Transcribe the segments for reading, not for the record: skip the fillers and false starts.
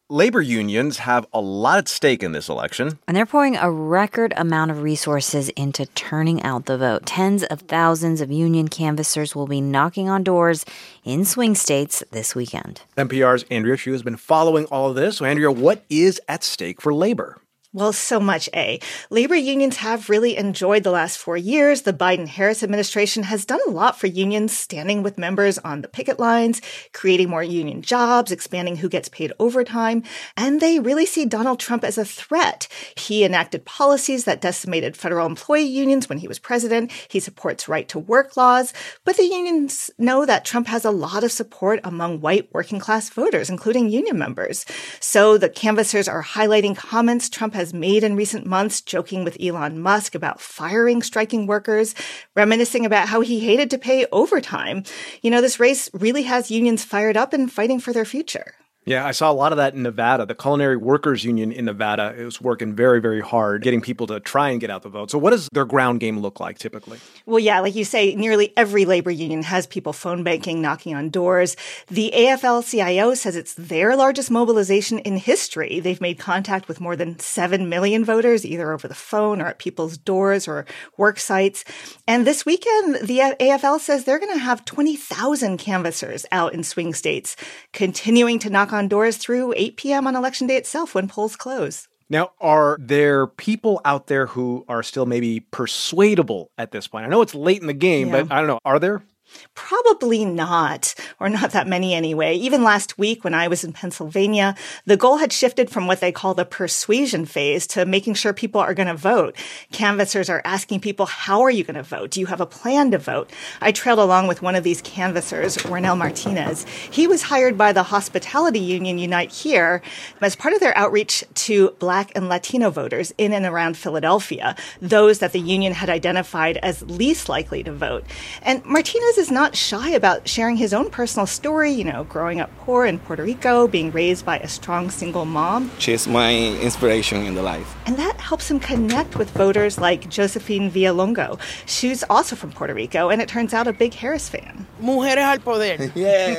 Labor unions have a lot at stake in this election. And they're pouring a record amount of resources into turning out the vote. Tens of thousands of union canvassers will be knocking on doors in swing states this weekend. NPR's Andrea Hsu has been following all of this. So, Andrea, what is at stake for labor? Well, so much, Labor unions have really enjoyed the last 4 years. The Biden-Harris administration has done a lot for unions, standing with members on the picket lines, creating more union jobs, expanding who gets paid overtime. And they really see Donald Trump as a threat. He enacted policies that decimated federal employee unions when he was president. He supports right-to-work laws. But the unions know that Trump has a lot of support among white working-class voters, including union members. So the canvassers are highlighting comments Trump has made in recent months, joking with Elon Musk about firing striking workers, reminiscing about how he hated to pay overtime. This race really has unions fired up and fighting for their future. Yeah, I saw a lot of that in Nevada. The Culinary Workers Union in Nevada is working very, very hard, getting people to try and get out the vote. So what does their ground game look like typically? Well, yeah, like you say, nearly every labor union has people phone banking, knocking on doors. The AFL-CIO says it's their largest mobilization in history. They've made contact with more than 7 million voters, either over the phone or at people's doors or work sites. And this weekend, the AFL says they're going to have 20,000 canvassers out in swing states, continuing to knock on doors through 8 p.m. on Election Day itself when polls close. Now, are there people out there who are still maybe persuadable at this point? I know it's late in the game, but I don't know. Are there? Probably not, or not that many anyway. Even last week when I was in Pennsylvania, the goal had shifted from what they call the persuasion phase to making sure people are going to vote. Canvassers are asking people, how are you going to vote? Do you have a plan to vote? I trailed along with one of these canvassers, Ornel Martinez. He was hired by the hospitality union Unite Here as part of their outreach to Black and Latino voters in and around Philadelphia, those that the union had identified as least likely to vote. And Martinez is not shy about sharing his own personal story, growing up poor in Puerto Rico, being raised by a strong single mom. She's my inspiration in the life. And that helps him connect with voters like Josephine Villalongo. She's also from Puerto Rico, and it turns out a big Harris fan. Mujeres al poder.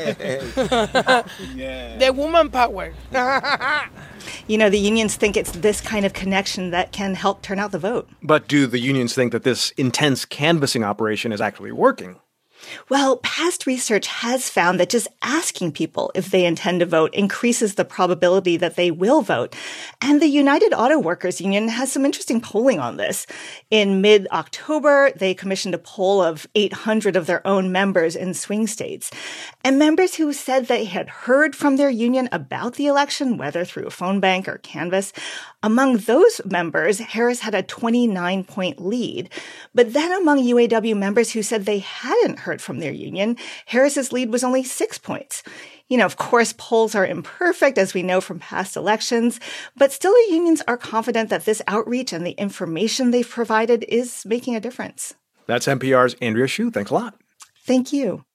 Yeah. The woman power. The unions think it's this kind of connection that can help turn out the vote. But do the unions think that this intense canvassing operation is actually working? Well, past research has found that just asking people if they intend to vote increases the probability that they will vote. And the United Auto Workers Union has some interesting polling on this. In mid-October, they commissioned a poll of 800 of their own members in swing states. And members who said they had heard from their union about the election, whether through a phone bank or canvass, among those members, Harris had a 29-point lead. But then among UAW members who said they hadn't heard from their union, Harris's lead was only 6 points. Of course, polls are imperfect, as we know from past elections, but still the unions are confident that this outreach and the information they've provided is making a difference. That's NPR's Andrea Hsu. Thanks a lot. Thank you.